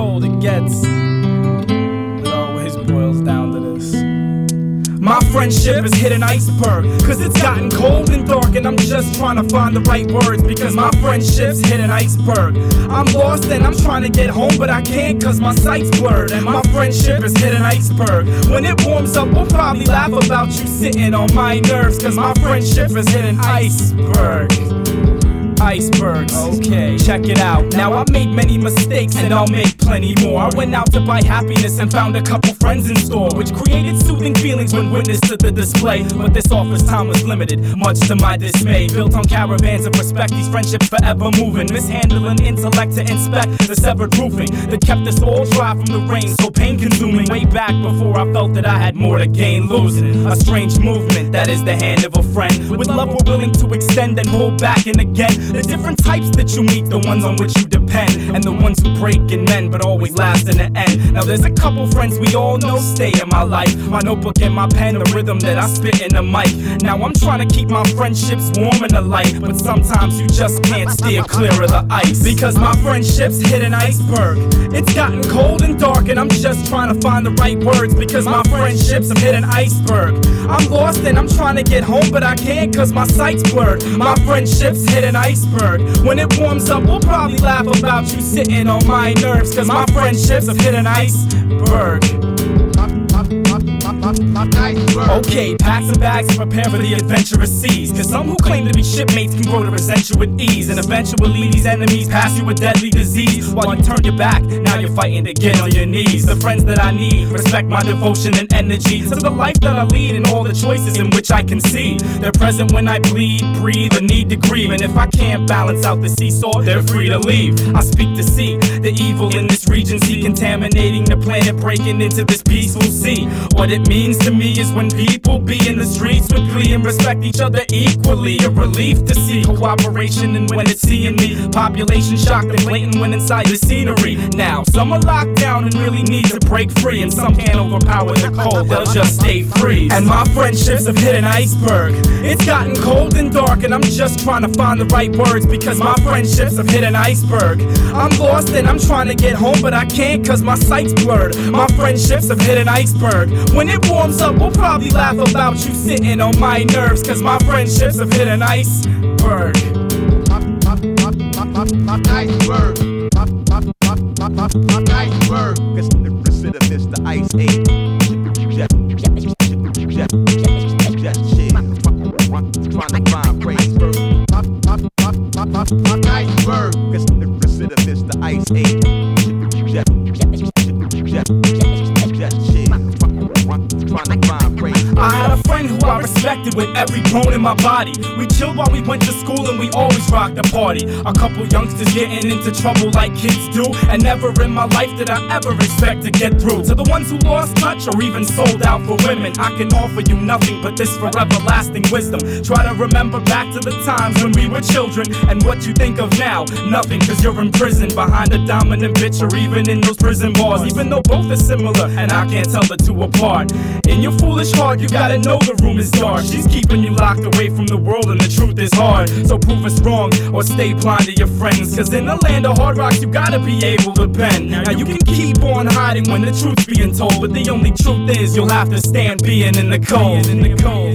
cold it gets. It always boils down to this. My friendship has hit an iceberg, cause it's gotten cold and dark, and I'm just trying to find the right words, because my friendship's hit an iceberg. I'm lost and I'm trying to get home, but I can't cause my sight's blurred, and my friendship has hit an iceberg. When it warms up, we'll probably laugh about you sitting on my nerves, cause my friendship has hit an iceberg. Icebergs, okay, check it out. Now I made many mistakes and I'll make plenty more. I went out to buy happiness and found a couple friends in store, which created soothing feelings when witness to the display. But this office time was limited, much to my dismay. Built on caravans of respect, these friendships forever moving. Mishandling intellect to inspect the severed roofing that kept us all dry from the rain, so pain consuming. Way back before I felt that I had more to gain, losing a strange movement that is the hand of a friend. With love we're willing to extend and hold back, and again the different types that you meet, the ones on which you depend, and the ones who break and mend but always last in the end. Now there's a couple friends we all know stay in my life, my notebook and my pen, the rhythm that I spit in the mic. Now I'm trying to keep my friendships warm in the light, but sometimes you just can't steer clear of the ice, because my friendships hit an iceberg. It's gotten cold and dark and I'm just trying to find the right words, because my friendships have hit an iceberg. I'm lost and I'm trying to get home, but I can't cause my sight's blurred. My friendships hit an iceberg. When it warms up, we'll probably laugh about you sitting on my nerves, cause my friendships have hit an iceberg. Okay, pack some bags and prepare for the adventurous seas, cause some who claim to be shipmates can grow to resent you with ease, and eventually these enemies pass you a deadly disease. While you turn your back, now you're fighting to get on your knees. The friends that I need respect my devotion and energy to the life that I lead and all the choices in which I can see. They're present when I bleed, breathe, or need to grieve, and if I can't balance out the seesaw, they're free to leave. I speak to see the evil in this region, see contaminating the planet, breaking into this peaceful sea. What it means to me is when people be in the streets with glee and respect each other equally. A relief to see cooperation, and when it's seeing me, population shocked and blatant when inside the scenery. Now some are locked down and really need to break free, and some can't overpower the cold, they'll just stay free. And my friendships have hit an iceberg. It's gotten cold and dark and I'm just trying to find the right words, because my friendships have hit an iceberg. I'm lost and I'm trying to get home, but I can't cause my sight's blurred. My friendships have hit an iceberg. When it warms up, we'll probably laugh about you sitting on my nerves, cause my friendships have hit an iceberg. Iceberg. Iceberg. Cause the recidivist, the ice age. Trying to find praise. Iceberg. Cause the recidivist, the ice age. I had a friend who I respected with every bone in my body. We chilled while we went to school and we always rocked the party. A couple youngsters getting into trouble like kids do, and never in my life did I ever expect to get through. To the ones who lost touch or even sold out for women, I can offer you nothing but this forever lasting wisdom. Try to remember back to the times when we were children, and what you think of now, nothing, cause you're in prison behind a dominant bitch, or even in those prison bars. Even though both are similar and I can't tell the two apart, in your foolish heart you gotta know the room is dark. She's keeping you locked away from the world and the truth is hard. So prove us wrong or stay blind to your friends, cause in the land of hard rocks you gotta be able to bend. Now you can keep on hiding when the truth's being told, but the only truth is you'll have to stand being in the cold.